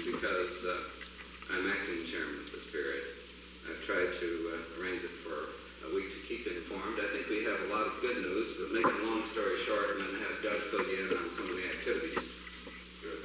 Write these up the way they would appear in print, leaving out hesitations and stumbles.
because I'm acting chairman of the Spirit. I've tried to arrange it for a week to keep you informed. I think we have a lot of good news, but make a long story short and then have Doug fill you in on some of the activities. Good.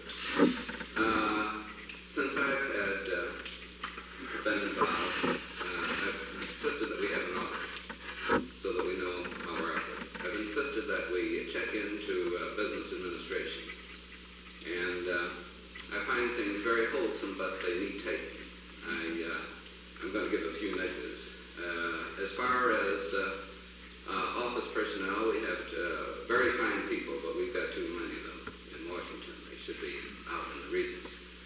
Since I've had been involved, I've insisted that we have an audit so that we know how we're operating. I've insisted that we check into business administration. And I find things very wholesome, but they need taking. I'm going to give a few negatives. As far as office personnel, we have very fine people, but we've got too many of them in Washington. They should be out in the regions.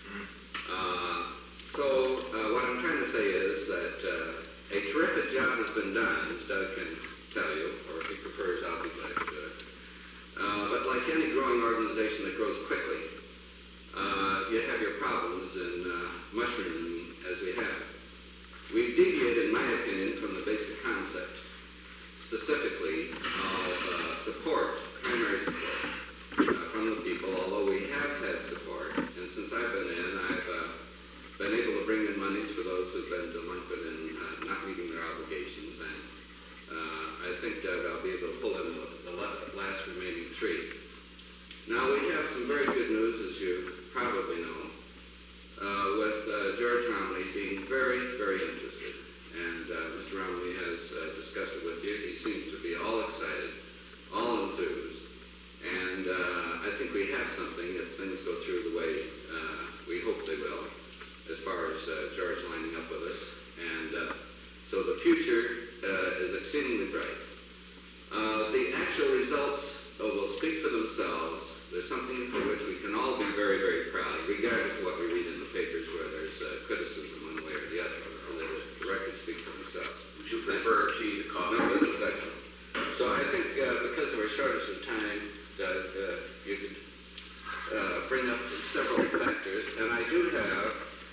So what I'm trying to say is that a terrific job has been done, as Doug can tell you, or if he prefers, I'll be glad to do it. But like any growing organization that grows quickly, you have your problems in mushrooming as we have. We've deviated, in my opinion, from the basic concept, specifically of support, primary support from the people, although we have had support. And since I've been in, I've been able to bring in monies for those who've been delinquent in not meeting their obligations. And I think that I'll be able to pull in the last remaining three. Now, we have some very good news, as you probably know, with George Romney being very, very interested. And Mr. Romney has discussed it with you. He seems to be all excited, all enthused. And I think we have something if things go through the way we hope they will, as far as George lining up with us. And so the future is exceedingly bright. The actual results will speak for themselves. There's something for which we can all be very, very proud, regardless of what we read in the papers where there's criticism one way or the other. The records speak for themselves. Would you prefer to the comment? No, this is excellent. So I think because of our shortage of time, that you could bring up several factors. And I do have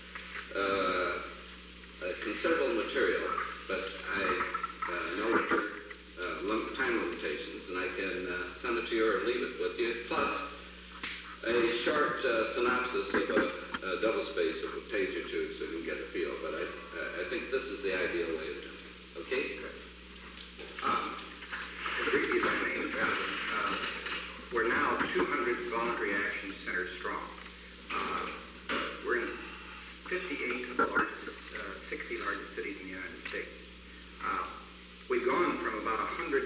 considerable material, but I know that there are time limitations, and I can send it to you or leave it with you, plus a short synopsis of a double space of a page or two so you can get a feel. But I think this is the ideal way of doing it. Okay? Briefly, if I may, we're now 200 voluntary action centers strong. We're in 58 of the largest, 60 largest cities in the United States. We've gone from about 150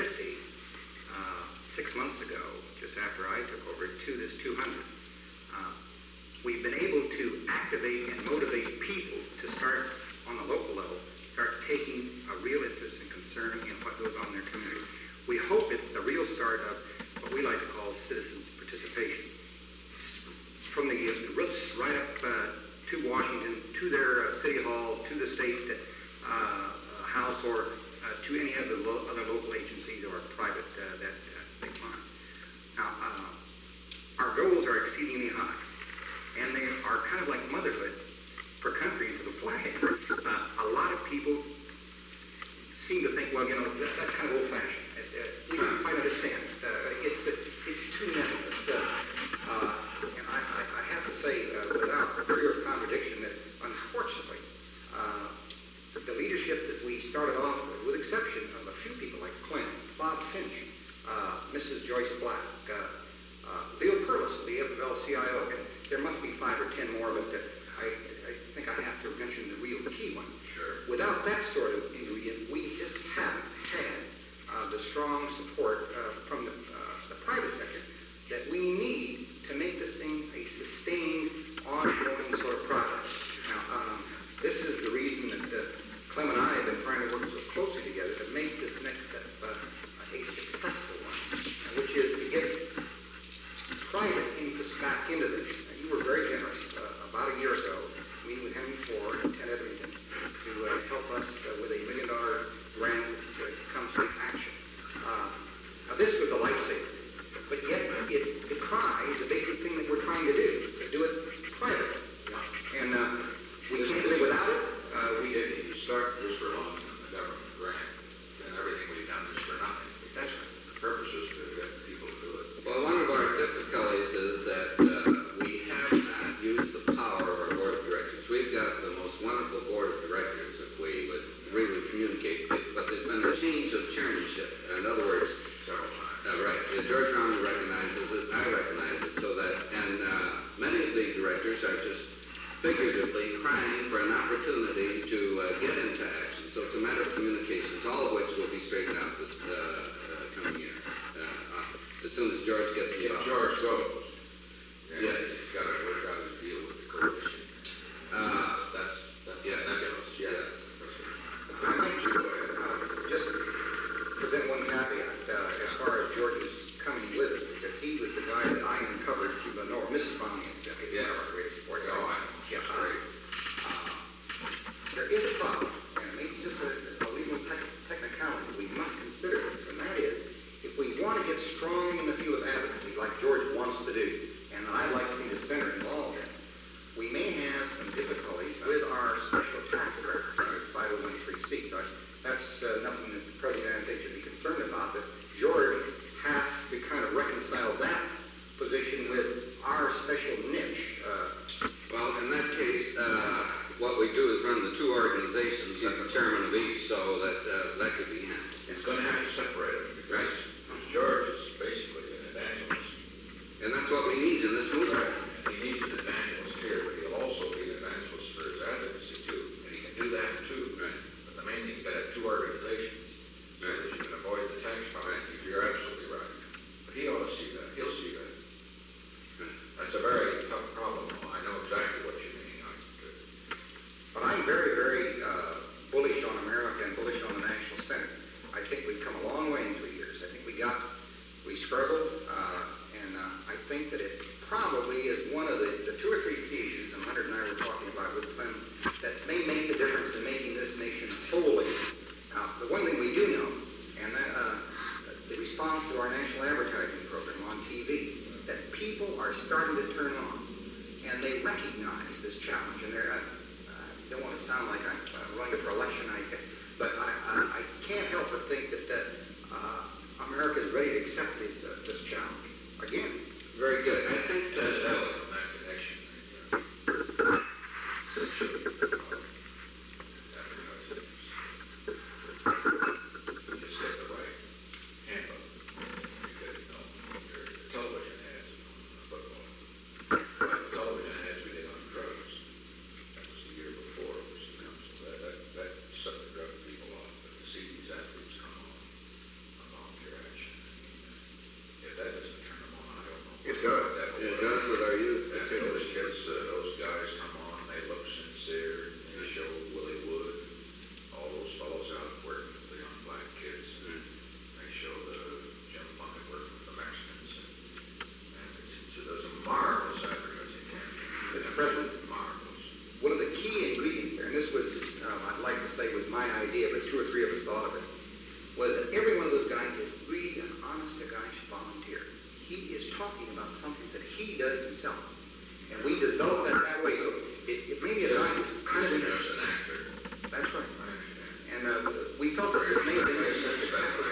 6 months ago, just after I took over, to this 200. We've been able to activate and motivate people to start on the local level, start taking a real interest and concern in what goes on in their community. We hope it's the real start of what we like to call citizens' participation. From the roots right up to Washington, to their city hall, to the state house, or to any of the other local agencies or private that they find. Now, our goals are exceedingly high, and they are kind of like motherhood for country, for the flag. A lot of people seem to think, well, you know, that's kind of old-fashioned. We don't quite understand. It's too narrow. And I have to say, without further contradiction, that unfortunately, the leadership that we started off with exception of a few people like Clint, Bob Finch, Mrs. Joyce Black, Leo Perlis, the AFL-CIO, and there must be 5 or 10 more, but I think I have to mention the real key one. Sure. Without that sort of ingredient, we just haven't had the strong support from the private sector that we need to make this thing a sustained, ongoing sort of project. Now, this is the reason that Clem and I have been trying to work so closely together to make this next step a successful one, which is to get private interest back into this. You were very generous about a year ago, meeting with Henry Ford and Ted Edrington to help us with a $1 million grant to come to action. Now, this was a lifesaver, but yet it decries the basic thing that we're trying to do it privately. And we can't live without it. We didn't start this for a long time, the government grant. communicate, but there's been a change of chairmanship. In other words, right, George Romney recognizes it, I recognize it, so that, and many of the directors are just figuratively crying for an opportunity to get into action. So it's a matter of communications, all of which will be straightened out this coming year. As soon as George gets involved. If George goes, yes. He's got to work out his deal with the coalition. That's nebulous. I'd like to just present one caveat as far as George's coming with it, because he was the guy that I uncovered through Lenore. Mrs. Bonnie is one of our greatest supporters. There is a problem, and maybe just a legal technicality we must consider this, and that is, if we want to get strong in the field of advocacy, like George wants to do, and I'd like to see the center involved in, we may have some difficulties with our special tax credit, 501(c). That's nothing that the President of the United States should be concerned about, but George has to kind of reconcile that position with our special niche. Well, in that case, what we do is run the two organizations, and the chairman of each, so that could be handled. He's going to have to separate them. Right. George is basically an evangelist. And that's what we need in this movement. He needs an evangelist here, but he'll also be an evangelist for his advocacy too. And he can do that too. Right. But the main thing, you've got to have two organizations so that you can avoid the tax penalty. You're absolutely right. But he ought to see that. He'll see that. That's a very tough problem. I know exactly what you mean. But I'm very, very bullish on America and bullish on the National Senate. I think we've come a long way in 3 years. I think we struggled, and I think that it probably is one of the two or three key issues, and Leonard and I were talking about with Clem, that may make the difference in making this nation holy. Now, the one thing we do know, and that the response to our national advertising program on TV, that people are starting to turn on, and they recognize this challenge, and they're don't want to sound like I'm running for election, but I can't help but think that America is ready to accept this challenge. Again, Very good. I think that From that connection. Just get the right handle. Because, your television ads on football. Like television ads we did on drugs. That was the year before it was announced. That set the drug people off. But to see these athletes come on volunteer action, if that doesn't turn them on, I don't know. It does. it does with our youth. Those kids, those guys come on, they look sincere, they show Willie Wood, all those fellows out working with the young black kids. They show the Jim Plunkett working with the Mexicans. And it does a marvelous advertising campaign. Mr. President, Marvelous. one of the key ingredients there, and this was, I'd like to say was my idea, but two or three of us thought of it, was that every one of those guys is really an honest to gosh volunteer. He is talking about something that he does himself. And we develop that way, so it may be a guy who's kind of There's interested. an actor. That's right. I understand. And we felt that this may have been a successful.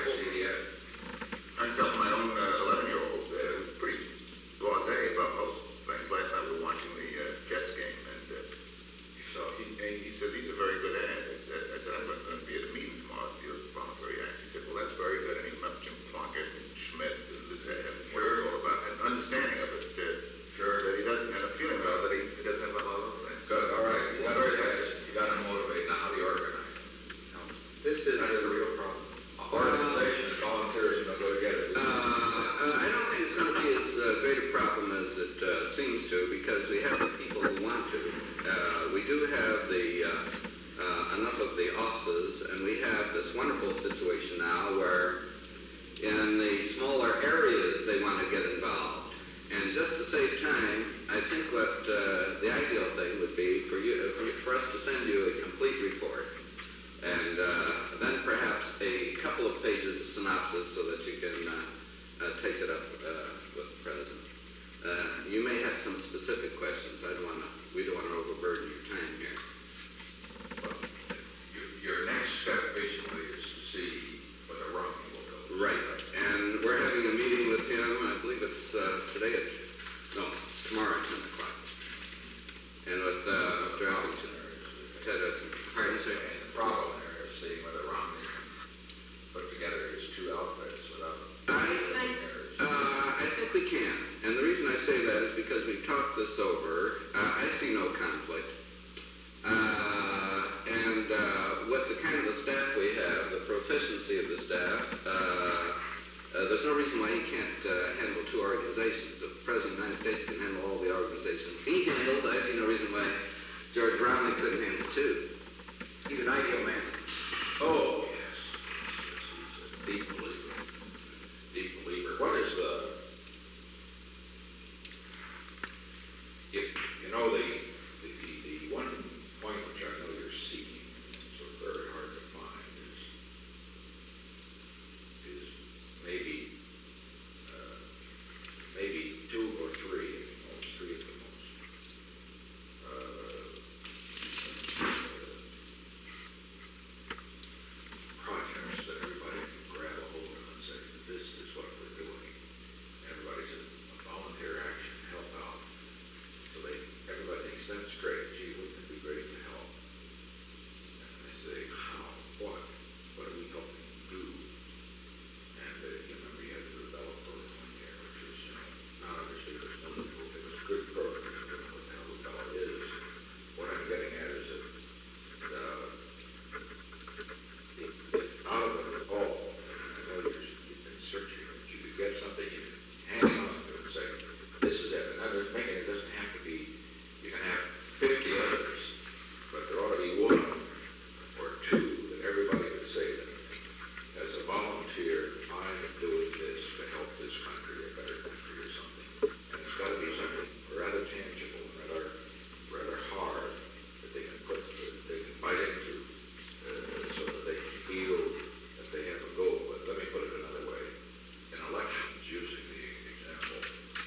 I felt my own 11-year-old was pretty blasé about most things. Last night we were watching the Jets game, and so he said, "These are very good ads." I said, "I'm going to be at a meeting tomorrow to deal with voluntary ads." He said, "Well, that's very good." And he met Jim Plunkett and Schmidt and this and what it's all about, and understanding of it. Sure. That he doesn't have a feeling about it, he doesn't have a lot of things. Good, all right. You got to motivate, now the organize. This is That is a real problem. Organization and volunteers don't go together. I don't think it's going to be as great a problem as it seems to, because we have the people who want to. We do have enough of the offices, and we have this wonderful situation now where in the smaller areas they want to get involved. And just to save time, I think what the ideal thing would be for us to send you a complete report, and then perhaps a couple of pages of synopsis so that you can take it up with the president. You may have some specific questions. We don't want to overburden your time here. Well, your next step basically is to see whether Romney will go. Right. And we're having a meeting with him, I believe it's it's tomorrow at 10 o'clock. And with Mr. Ellington. Ted, pardon, sir? And the problem there is seeing whether Romney organizations. He handled, I see no reason why George Romney couldn't handle too. He's an ideal man. Oh, yes. He's a deep believer. Deep believer. What is the... You know, the one point which I know you're seeking, so very hard to find, is maybe two or three at the most, three at the most. Projects that everybody can grab a hold of and say, this is what we're doing. Everybody's a volunteer action, help out. So everybody thinks that's great. Gee, wouldn't it be great to help? And they say, how? What? What are we helping do? And you remember you had to develop a program here, which is, not obviously there's no it was a good program. I don't know what the hell the fellow is. What I'm getting at is that out of it all, I know you've been searching, but you could get something you can hang on to and say, this is it. And others making it doesn't have to be, you can have 50 others, but there ought to be one or two that everybody could say that as a volunteer, I am doing this to help this country a better country or something. And it's got to be something rather tangible, rather hard that they can bite into so that they can feel that they have a goal. But let me put it another way. In elections, using the example,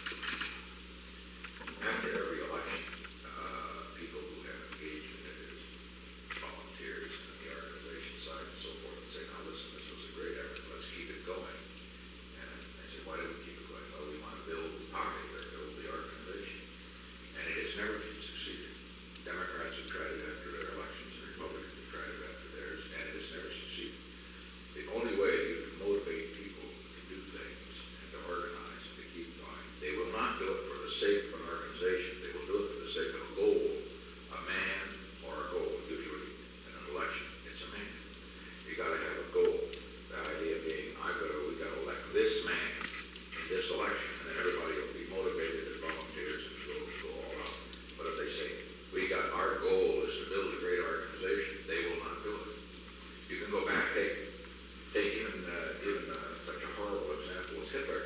after every election, people who have engaged in it as volunteers on the organization side and so forth say, now listen, this was a great effort, let's keep it going. And I say, why do we keep it going? Well, we want to build the party or build the organization. And it has never succeeded. Democrats have tried it after their elections, and Republicans have tried it after theirs, and it has never succeeded. The only way you can motivate people to do things and to organize and to keep going, they will not do it for the sake of an organization. They will do it for the sake of a goal, a man or a goal. Usually in an election, it's a man. You got to have a goal. The idea being, we got to elect this man in this election, and then everybody will be motivated as volunteers and go all out. But if they say, our goal is to build a great organization, they will not do it. You can go back, take even such a horrible example as Hitler.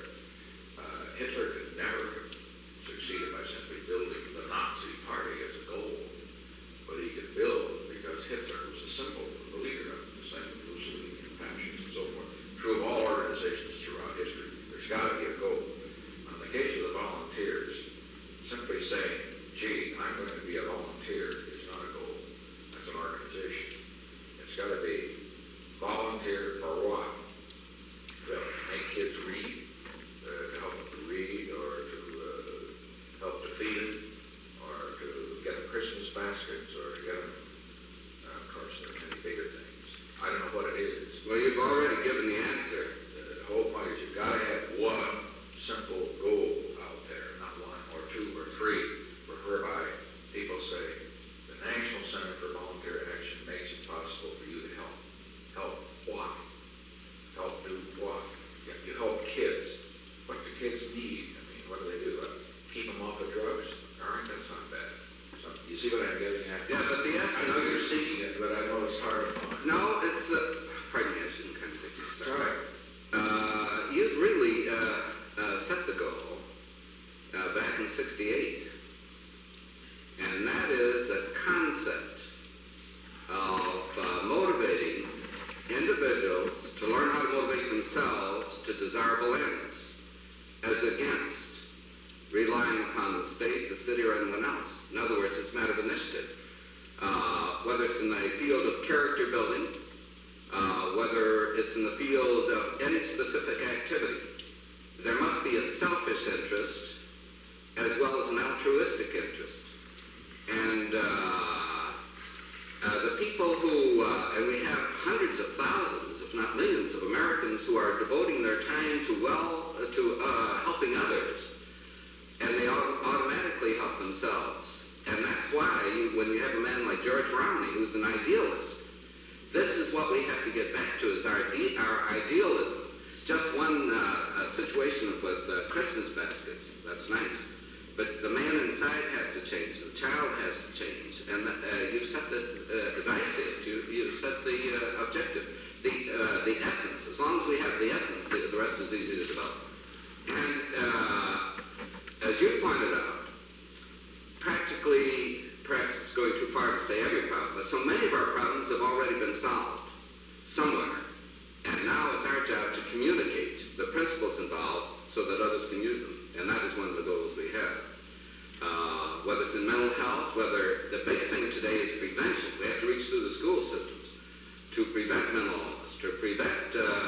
Hitler could never have succeeded by simply building the Nazi party as a goal, but he could build because Hitler was a symbol, the leader of the same with Mussolini and fascists and so forth. True of all organizations throughout history. There's got to be a goal. In the case of the volunteers, simply saying, gee, I'm going to be a volunteer is not a goal. That's an organization. It's got to be volunteer for what? To make kids read, to help them to read, or to help to feed them, or to get them Christmas baskets, or to get them, of course, there are many bigger things. I don't know what it is. Well, you've already given the answer. The whole point is you've got to have one simple goal out there, not one or two or three, whereby people say, the National Center for Volunteer Action makes it possible for you to help. Help what? Help do what? You help kids. What do kids need? I mean, what do they do? Keep them off of drugs? All right, that's not bad. So, you see what I'm getting at? Yeah, but the I know you're seeking it, but I know it's hard to find. No, it's, pardon me, I shouldn't contradict you. It's all right. You've really set the goal back in '68. And that is the concept of motivating individuals to learn how to motivate themselves to desirable ends, as against relying upon the state, the city, or anyone else. In other words, it's a matter of initiative. Whether it's in the field of character building, whether it's in the field of any specific activity, there must be a selfish interest as well as an altruistic interest. And the people who, and we have hundreds of thousands, if not millions of Americans who are devoting their time to helping others, and they automatically help themselves. And that's why when you have a man like George Romney, who's an idealist, this is what we have to get back to, is our idealism. Just one situation with Christmas baskets, that's nice. But the man inside has to change, the child has to change, and you set the, as I see it, you set the objective, the essence. As long as we have the essence, the rest is easy to develop. And as you pointed out, practically, perhaps it's going too far to say every problem, but so many of our problems have already been solved somewhere. And now it's our job to communicate the principles involved so that others can use them. And that is one of the goals we have. Whether it's in mental health, whether the big thing today is prevention. We have to reach through the school systems to prevent mental illness, to prevent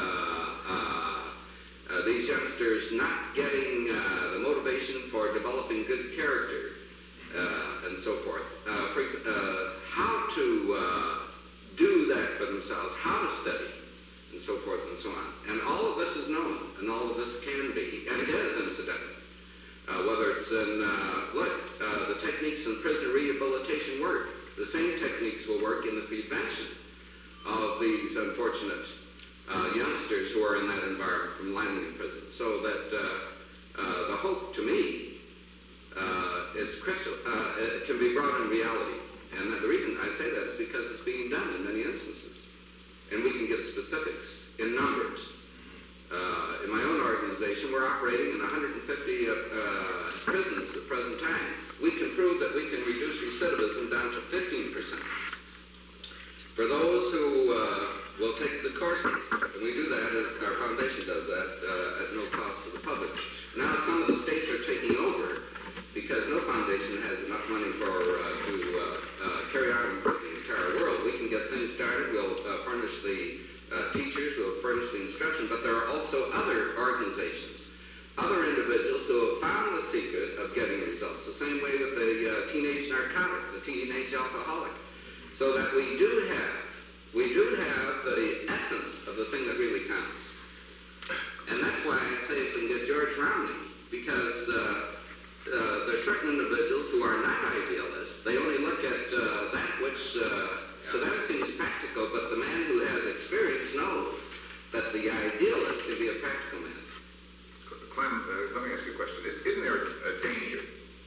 these youngsters not getting the motivation for developing good character and so forth. How to do that for themselves, how to study, and so forth and so on. And all of this is known, and all of this can be, and it is incidentally. Whether it's in, the techniques in prison rehabilitation work. The same techniques will work in the prevention of these unfortunate youngsters who are in that environment from landing in prison. So that the hope, to me, is crystal, it can be brought in reality. And the reason I say that is because it's being done in many instances. And we can give specifics in numbers. In my own organization, we're operating in 150 prisons at the present time. We can prove that we can reduce recidivism down to 15%. For those who will take the courses, and we do that, our foundation does that, at no cost to the public. Now some of the states are taking over because no foundation has enough money to carry on for the entire world. We can get things started. We'll furnish the teachers, we'll furnish the instruction, but there are also other organizations, other individuals who have found the secret of getting results, the same way with the teenage narcotic, the teenage alcoholic, so that we do have the essence of the thing that really counts. And that's why I say if we can get George Romney, because there are certain individuals who are not idealists. They only look at that which to them seems practical, but the man who has experience knows that the idealist can be a practical man. Clem, let me ask you a question. Isn't there a danger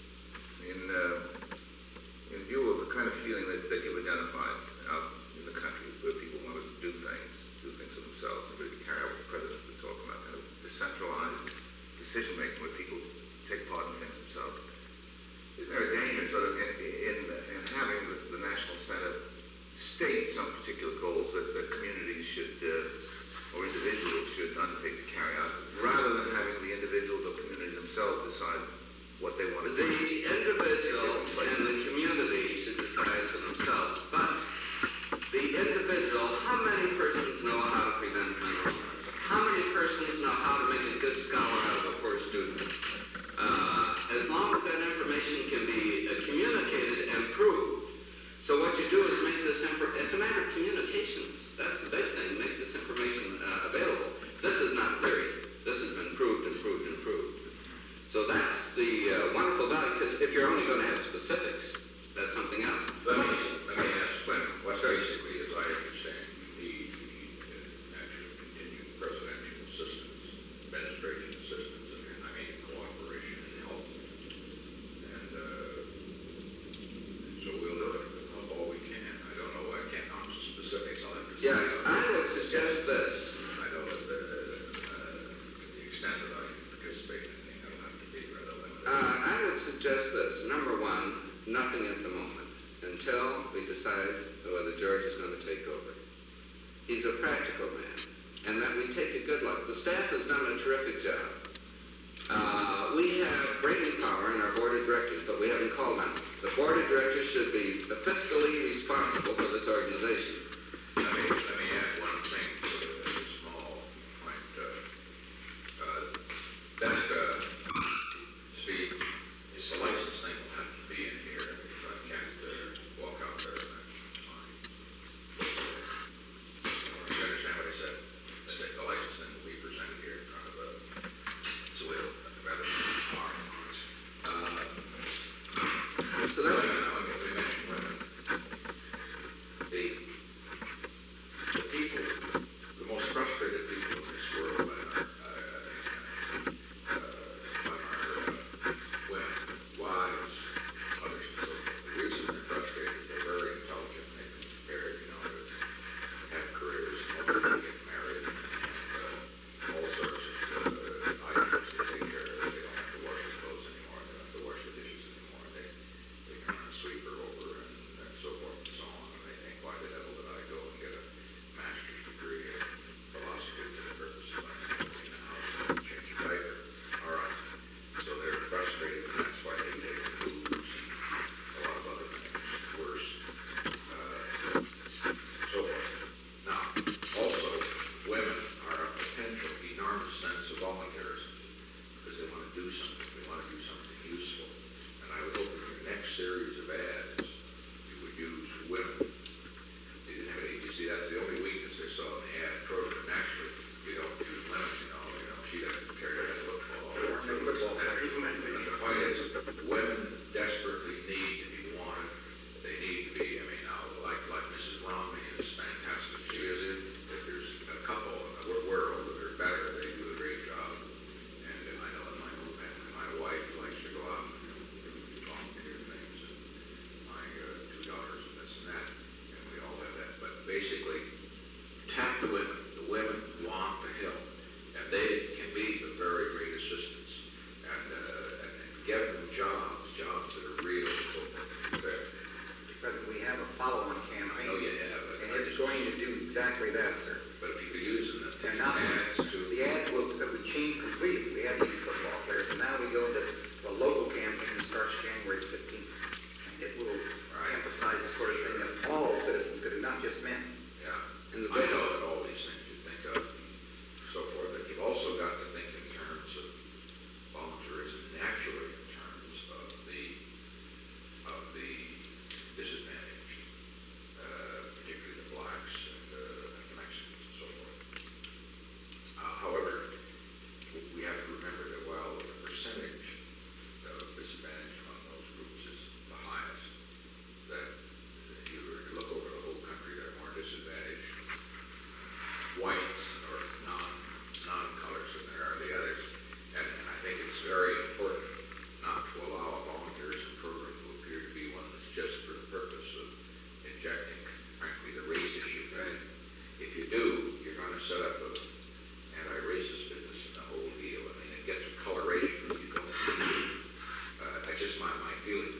in view of the kind of feeling that you've identified out in the country where people want to do things for themselves and really carry out what the president's been talking about, kind of decentralized decision-making where people take part in things themselves? Isn't there a danger sort of in having the National Center state some particular goals that communities should, or individuals should undertake to carry out, rather than having the individuals or communities themselves decide what they want to do? The individual and the community should decide for themselves, but the individual, how many persons know how to prevent mental illness? How many persons know how to make a good scholar out of a poor student? As long as that information can be communicated and proved. So what you do is make this it's a matter of communications. That's the big thing, make this information available. This is not theory. This has been proved and proved and proved. So that's the wonderful value, because if you're only going to have specifics, that's something else. Let me ask Clem, what basically, as I understand, the actual continued presidential assistance, administration assistance, and I mean cooperation and help. And so we'll do it all we can. I don't know, I can't promise specifics. I'll have to Yes, I would suggest this. I know that to the extent that I can participate in anything, I don't have to be rather limited. I would suggest this. Number one, nothing at the moment until we decide whether George is going to take over. He's a practical man, and that we take a good look. The staff has done a terrific job. We have brainy power in our board of directors, but we haven't called on it. The board of directors should be fiscally responsible for this organization. Let me add one thing to a small point. Steve, it's the license thing will have to be in here. If I can't walk out there, that's fine. You understand what I said? The license thing will be presented here in front of so we'll rather hard on it. So that's we mentioned women. sir. But if you could use them, And the now ads to... the ads that would change completely. We have these football players, and now we go to the local campaign that starts January 15th. And it will emphasize the sort of thing that all citizens could do, not just men. Yeah, and I know that all these things you think of, so forth, but you've also got to think in terms of volunteerism, naturally in terms of the disadvantaged, particularly the blacks and the Mexicans and so forth. However, we have to remember that while the percentage of disadvantage among those groups is the highest, that if you were to look over the whole country, there are more disadvantaged whites or non-colors than there are the others. And I think it's very important not to allow a volunteerism program to appear to be one that's just for the purpose of injecting, frankly, the race issue. Right? If you do, you're going to set up an anti-racist business in the whole deal. I mean, it gets a coloration that you don't need. That's just my feeling.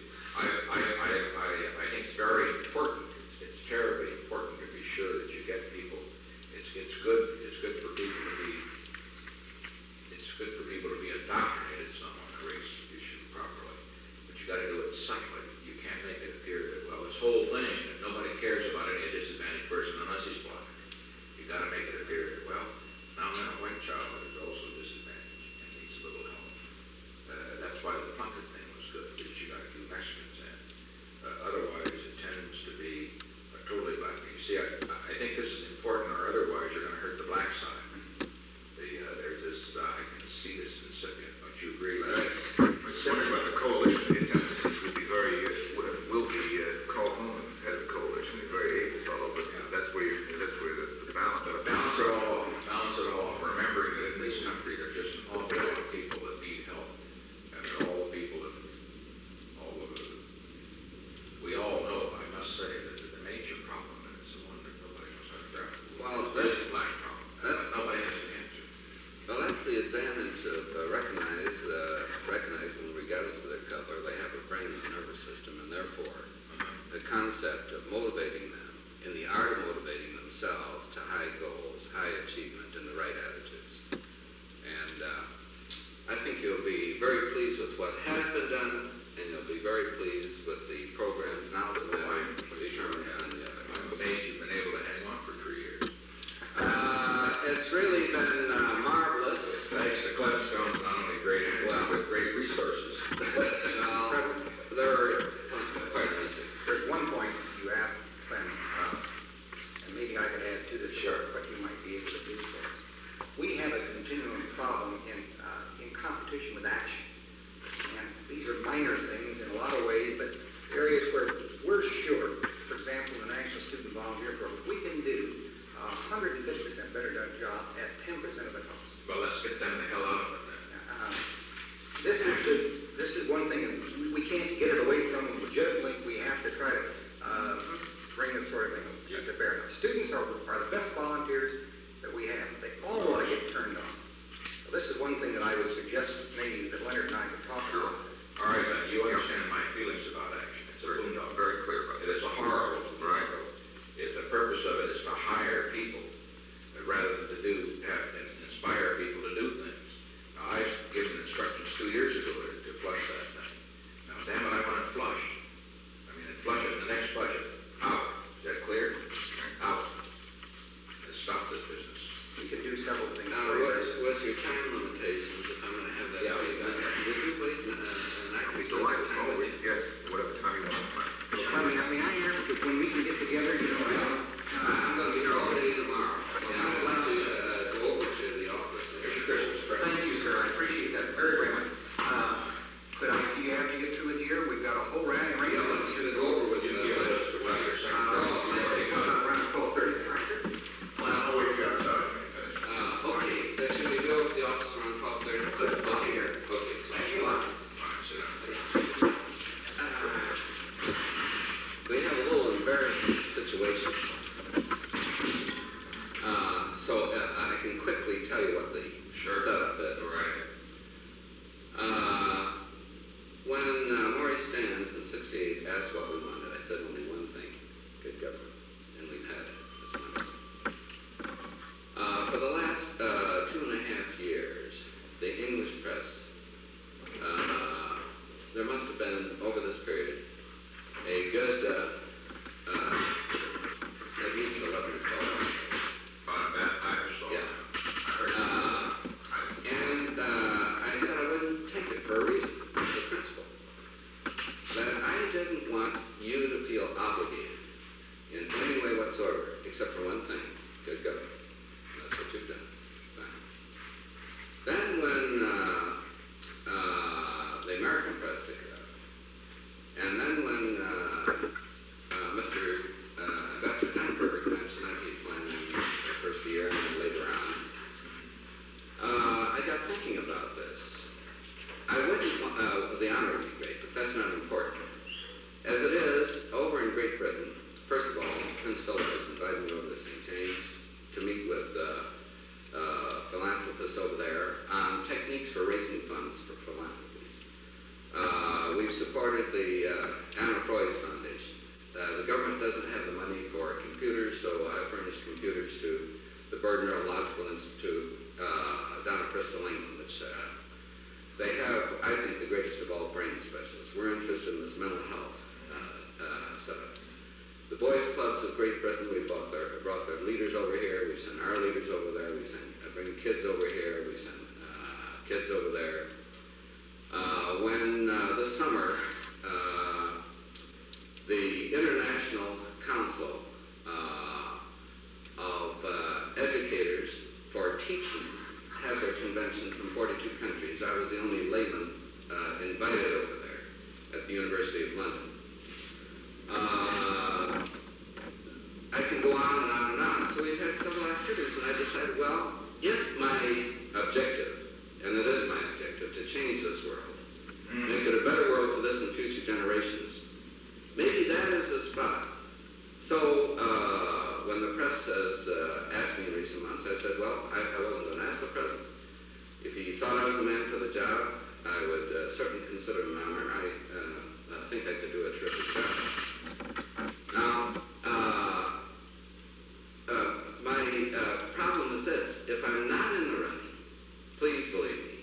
I think it's very important. It's terribly important to be sure that you get people. It's good for people to be. It's good for people to be indoctrinated some on the race issue properly. But you got to do it subtly. You can't make it appear that this whole thing that nobody cares about any disadvantaged person unless he's black. You got to make it appear that now then a white child is also disadvantaged and needs a little help. That's why the Plunkett thing was good, because you got to do Mexicans in. Otherwise, it tends to be a totally black thing. You see, I think this is important, or otherwise you're going to hurt the black side. There's this, I can see this in Mississippi. Don't you agree, Larry? I was wondering about the coalition. The attendance would be very, will be Carl Holman, head of the coalition. He's a very able fellow, but that's where the balance. Balance it all off. Remembering that in this country there are just an awful lot of people that need help, and they're all the people that we all know. I must say that the major problem, and it's the one that nobody knows how to grapple with. Well, this is black problem. Nobody has an answer. Well, that's the advantage of recognizing, regardless of their color, they have a brain and nervous system, and therefore the concept of motivating them in the art of motivating themselves to high goals, high achievement, and the right attitudes. And I think you'll be very pleased with what has been done, and you'll be very pleased with the programs now that we're determined on the other. I'm amazed you've been able to hang on for 3 years. It's really been marvelous. Thanks to Gladstone, not only great answers, but great resources. There's one point you asked, Clem, and maybe I could add to this, what you might be able to do for us. We have a continuing problem in competition with action. And these are minor things in a lot of ways, but areas where we're sure, for example, the National Student Volunteer Program, we can do 150% better job at 10% of the cost. Well, let's get them the hell out of it then. This is one thing, and we can't get it away from them legitimately. We have to try to bring this sort of thing to bear. Now, students are the best volunteers that we have. They all want to get turned on. So this is one thing that I would suggest maybe that Leonard and I could talk about. All right, then, you understand my feelings about action. It's a boondoggle. Very clear about It is a horrible boondoggle. The purpose of it is to hire people rather than to inspire people to do things. Now, I've given instructions 2 years ago to flush that thing. Now, damn it, I want it flushed. I mean, flush it in the next budget. Out. Is that clear? Out. Let's stop this business. We could do several things. Now, with your time limitations, if I'm going to have that, would you wait an hour? Be delighted to call it. Yes, whatever time you want. May I ask if when we can get together, I'm going to be here all day tomorrow. And I'd like to go over to the office. Here's your Christmas present. Thank you, sir. I appreciate that very, very much. Could I see you after you get through with here? We've got a whole rally right Yeah, now. let's get it over with. You give us the right your second. Around 12:30, right? Well, I'll wait for you outside. Okay, then should we go to the office around 12:30? Good. Okay, here. Okay. Thank you a lot. All right, sit down. the Bird Neurological Institute down at Bristol, England. They have, I think, the greatest of all brain specialists. We're interested in this mental health stuff. The boys' clubs of Great Britain, we brought their leaders over here. We sent our leaders over there. We bring kids over here. We send kids over there. This summer, the International Council of Educators for Teaching had their convention from 42 countries. I was the only layman invited over there at the University of London. I can go on and on and on. So we've had several activities, and I decided, well, if my objective, and it is my objective, to change this world, make it a better world for this and future generations, maybe that is the spot. So when the press has asked me in recent months, I said, well, I wasn't going to ask the president. If he thought I was the man for the job, I would certainly consider him an honor. I think I could do a terrific job. Now, my problem is this. If I'm not in the running, please believe me,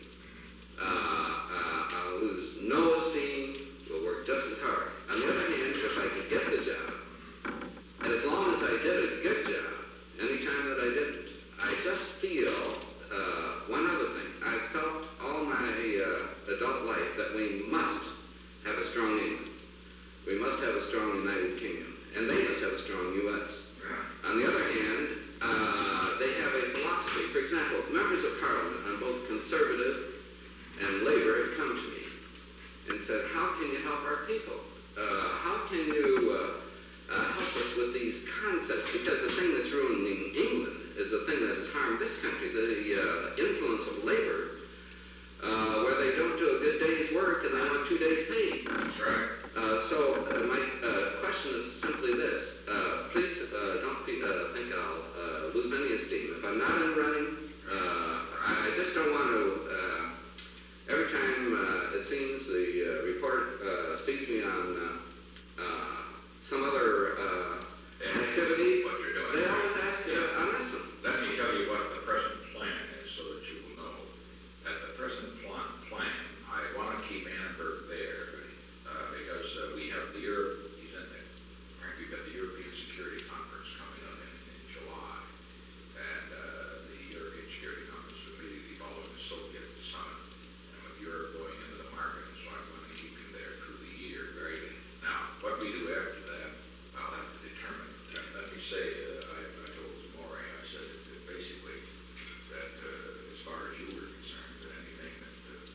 I'll lose no esteem, will work just as hard. On the other hand, if I could get the job, and as long as I did a good job, any time that I didn't, I just feel one other thing. I've felt all my adult life that we must have a strong England. We must have a strong United Kingdom. And they must have a strong U.S. On the other hand, they have a philosophy. For example, members of Parliament on both Conservative and Labour have come to me and said, how can you help our people? How can you help us with these concepts? Because the thing that's ruining England is the thing that has harmed this country, the influence of Labour, where they don't do a good day's work and they want 2 days pay. That's right. So my question is simply this. Please don't think I'll lose any esteem. If I'm not in running, I just don't want to, every time it seems the reporter sees me on some other activity, What you're doing. they always ask I miss them. Let me tell you what the present plan is so that you will know. At the present plan, I want to keep Annenberg there because we have we've got the European Security Conference coming up in July. And the European Security Conference will be following the Soviet summit. And with Europe going into the market, so I'm going to keep him there through the year. Very good. Now, what we do after that, I'll have to determine. Let me say, I told Maury, I said that basically that as far as you were concerned, that anything that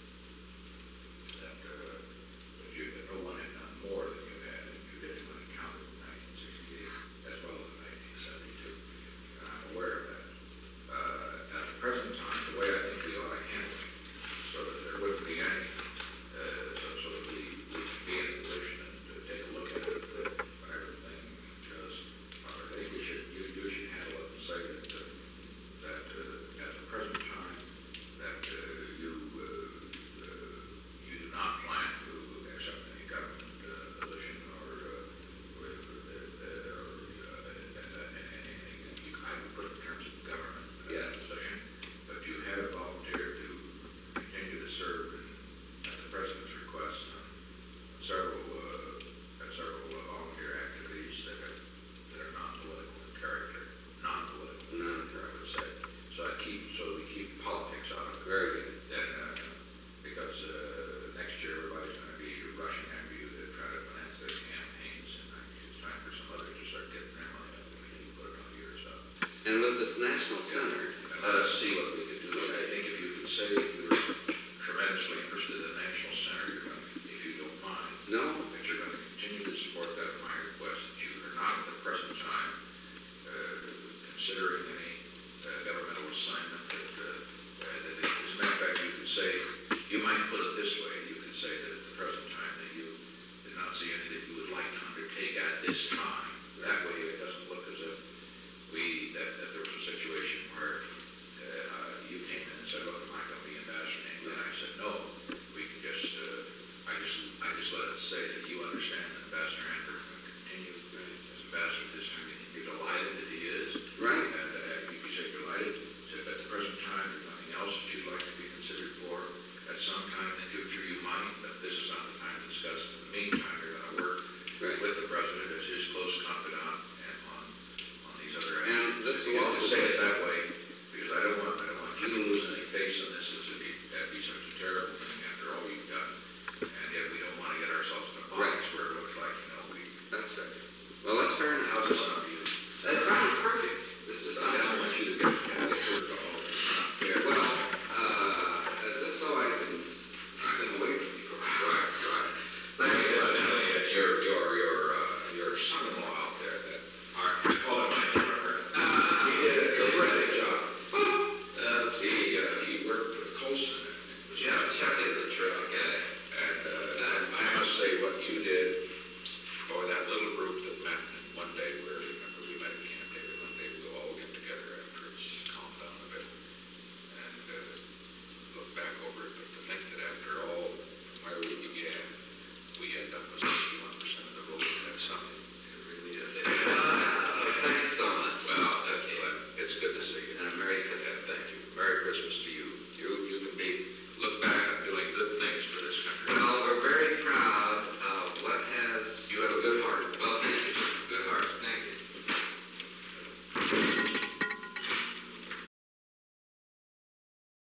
no one had done more than you had, and you did when it counted in 1968 as well as in 1972. And I'm aware of that. At the present time, the way I think we ought to handle it, so that there wouldn't be any, so that we can be in a position to take a look at it when everything goes. I think you should handle it and say that at the present time that you do not plan to accept any government position or anything. I would put in terms of government position, but you have volunteered to continue to serve at the president's request on several volunteer activities that are non-political in character. I would say. So we keep politics out of it. Very good. Because next year everybody's going to be rushing after you to try to finance their campaigns, and it's time for some others to start getting their money up and you put it on your stuff. And with this National Center, And let us see what we can do. I think if you could say you're tremendously interested in the National Center, you're going to, if you don't mind, no? that you're going to continue to support that at my request, that you are not at the present time considering any governmental assignment that as a matter of fact, you could say, you might put it this way, you could say that